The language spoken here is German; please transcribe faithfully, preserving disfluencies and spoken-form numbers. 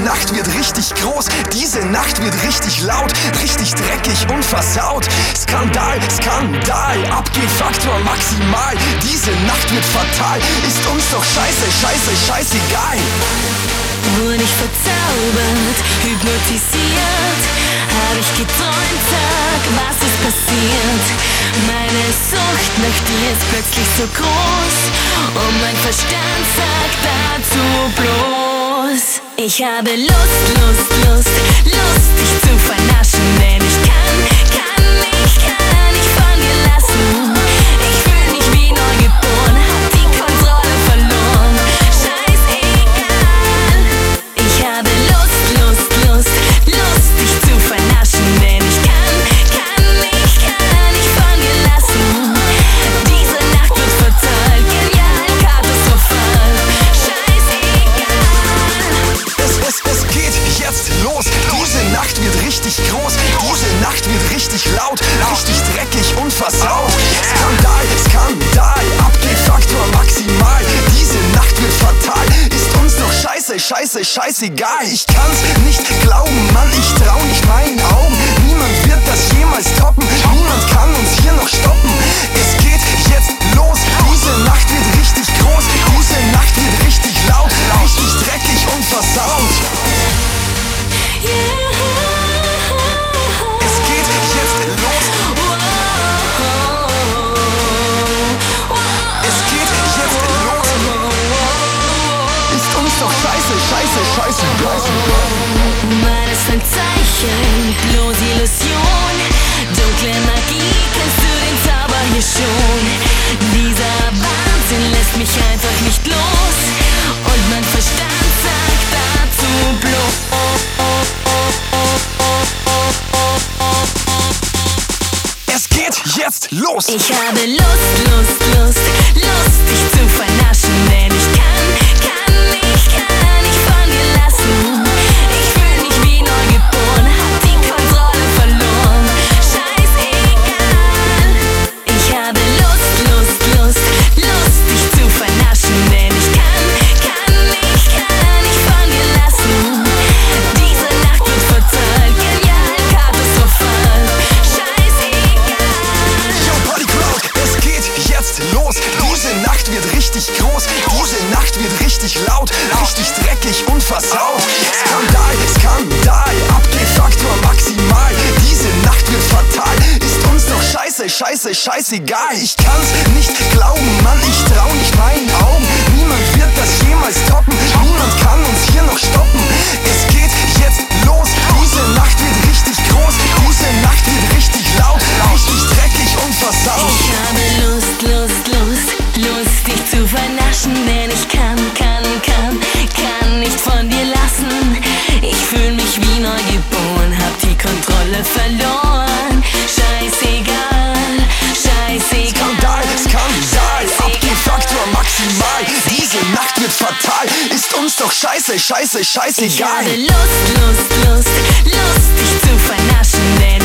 Nacht wird richtig groß, diese Nacht wird richtig laut, richtig dreckig und versaut. Skandal, Skandal, Abgehfaktor maximal. Diese Nacht wird fatal, ist uns doch scheiße, scheiße, scheißegal. Wurde ich verzaubert, hypnotisiert, hab ich geträumt, sag, was ist passiert? Meine Sucht nach dir ist plötzlich so groß und mein Verstand sagt dazu bloß: Ich habe Lust, Lust, Lust, Lust, dich zu vernaschen, denn ich kann, kann, ich kann nicht von dir lassen. Ich fühl mich wie neugeboren, hab die Kontrolle verloren. Scheißegal. Ich habe Lust, Lust, Lust, Lust, dich zu vernaschen, denn ich kann, kann, ich kann nicht von dir lassen. Diese Nacht wird fatal, genial, katastrophal. Scheißegal. Es, es, es geht jetzt los, diese Nacht wird richtig groß, diese Nacht wird richtig laut, richtig dreckig und versaut. Skandal, Skandal, Abgehfaktor maximal. Diese Nacht wird fatal, ist uns doch scheiße, scheiße, scheißegal. Ich kann's nicht glauben, Mann, ich trau nicht meinen Augen. Niemand wird das jemals toppen, niemand kann uns hier noch stoppen. Es geht jetzt los, diese Nacht wird richtig groß, diese Nacht wird richtig laut, richtig dreckig und versaut. Es geht jetzt los. Es geht jetzt los. Ist uns doch scheiße, scheiße, scheiße, scheiße. War das ein Zeichen, bloß Illusion? Dunkle Magie, kennst du den Zauber hier schon? Dieser Wahnsinn lässt mich einfach nicht los und mein Verstand sagt dazu bloß: Es geht jetzt los. Ich habe Lust, Lust, Lust, Lust, dich zu vernaschen, denn ich kann, kann, ich kann nicht von dir lassen. Ich fühl mich wie neugeboren, hab die Kontrolle verloren. Scheißegal. Ich habe Lust, Lust, Lust, Lust, dich zu vernaschen, denn ich kann, kann, ich kann nicht von dir lassen. Diese Nacht wird fatal, genial, katastrophal. Scheißegal. Yo, Party Crowd, es geht jetzt los. Diese Nacht wird richtig groß, diese Nacht wird richtig laut, richtig dreckig und versaut. Skandal, Skandal, Abgehfaktor maximal. Diese Nacht wird fatal, ist uns doch scheiße, scheiße, scheißegal. Ich kann's nicht glauben, Mann, ich trau nicht meinen Augen. Niemand wird das jemals toppen, niemand kann uns hier noch stoppen. Es geht jetzt los, diese Nacht wird richtig groß, diese Nacht wird richtig laut, richtig dreckig und versaut. Ich habe Lust, Lust, Lust, Lust, dich zu vernaschen, denn ich kann, kann, kann, kann nicht von dir lassen. Ich fühl mich wie neugeboren, hab die Kontrolle verloren. Scheißegal, scheißegal. Skandal, Skandal, Abgehfaktor maximal. Diese Nacht wird fatal, ist uns doch scheiße, scheiße, Ich scheißegal. habe Lust, Lust, Lust, Lust, dich zu vernaschen, denn